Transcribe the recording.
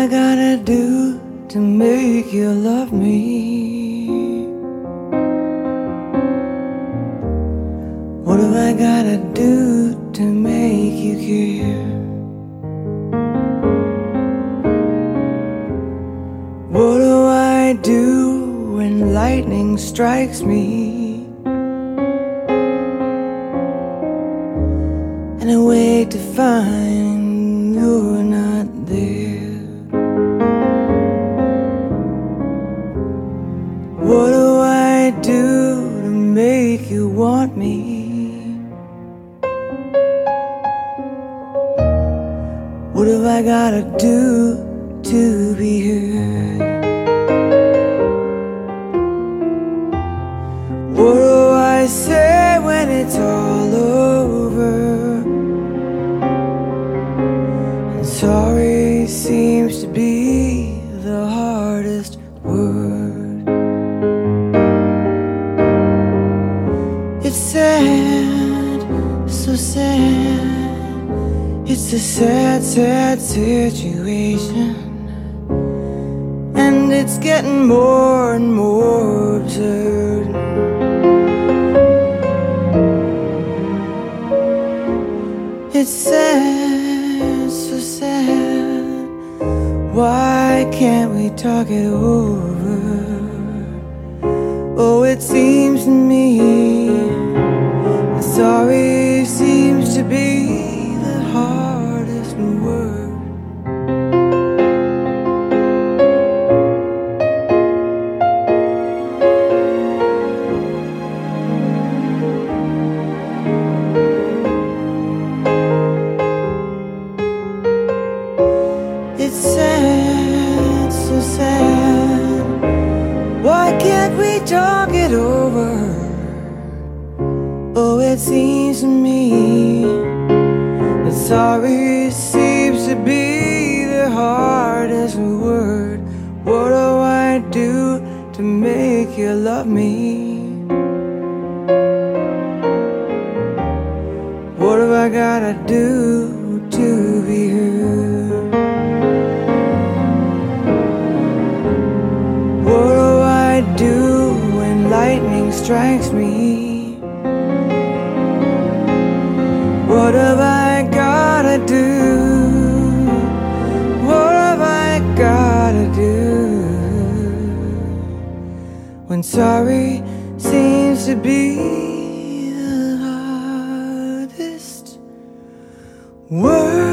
I gotta do to make you love me? What have I gotta do to make you care? What do I do when lightning strikes me? And I wait to find you're not there. What do I do to make you want me? What have I gotta do to be heard? What do I say when it's all over? And sorry seems to be the hardest word. It's sad, so sad. It's a sad, sad situation, and it's getting more and more absurd. It's sad, so sad. Why can't we talk it over? Oh, it seems to me that sorry seems to be the hardest word. It's sad, so sad. Why can't we talk it over? Oh, it seems to me that sorry seems to be the hardest word. What do I do to make you love me? What have I gotta do to be heard? What do I do when lightning strikes me? What have I gotta do? What have I gotta do when sorry seems to be the hardest word?